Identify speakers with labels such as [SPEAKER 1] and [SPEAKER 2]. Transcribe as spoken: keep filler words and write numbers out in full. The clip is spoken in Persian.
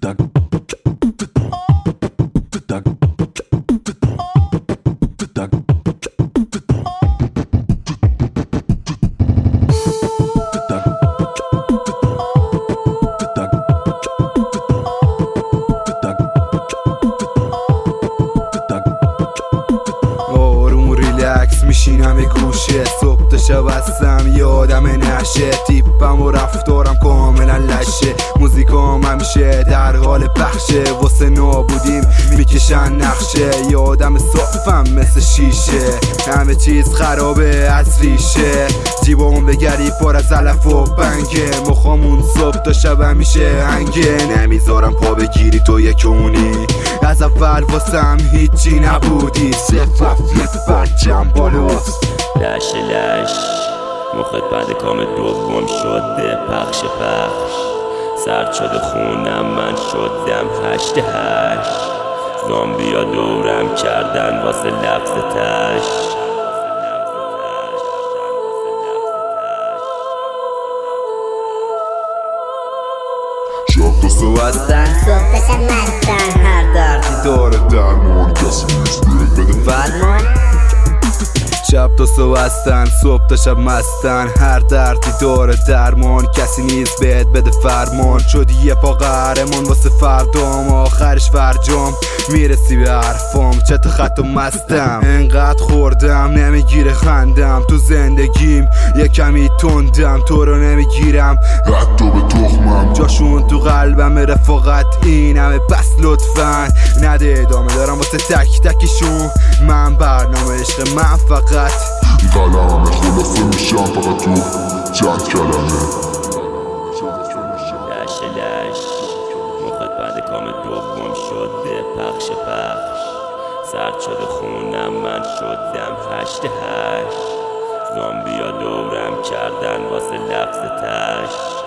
[SPEAKER 1] میشینم یه گوشه صبح تا شب هستم یه آدم نشه، تیپم و رفتارم کاملا لشه، موزیکام همیشه در حال پخشه، واسه نابودیم میکشن نقشه، یه آدم صافم مثل شیشه، همه چیز خرابه از ریشه، جیبامون بگری پر از علف و بنگه، مخامون صبح تا شب همیشه هنگه، نمیذارم پا بگیری تو یکونی، از اول واسم هیچی نبودی، صفر برچم بالاست
[SPEAKER 2] لش لش مخت بعد کام دوم شده پخش پخش، سرد شده خونم من شدم هشت هشت، زامبیا دورم کردن واسه لفظ تش،
[SPEAKER 1] شب تا صبح هستن
[SPEAKER 3] صبح تا شب مستن،
[SPEAKER 1] هر دردی داره درمان، کسی نیست بیاد بده فرمان، شب تا صبح هستن صبح تا شب مستن، هر دردی داره درمان، کسی نیست بهت بده فرمان، شدی یه پا قهرمان واسه فردام، آخرش فرجام میرسی به حرفام، چت خط و مستم، انقدر خوردم نمیگیره خندم، تو زندگیم یه کمی تندم، تو رو نمیگیرم حتی به تخمم، جاشون تو قلبم رفاقت این همه، پس لطفا نده ادامه، دارم واسه تک تکشون من برنامه عشق، من فقط قلمه خلاصه میشم فقط تو چند کلمه،
[SPEAKER 2] لش لش مخت بعد کام دوم شده پخش پخش، سرد شده خونم من شدم هشت هشت، زامبیا دورم کردن واسه لفظ تش.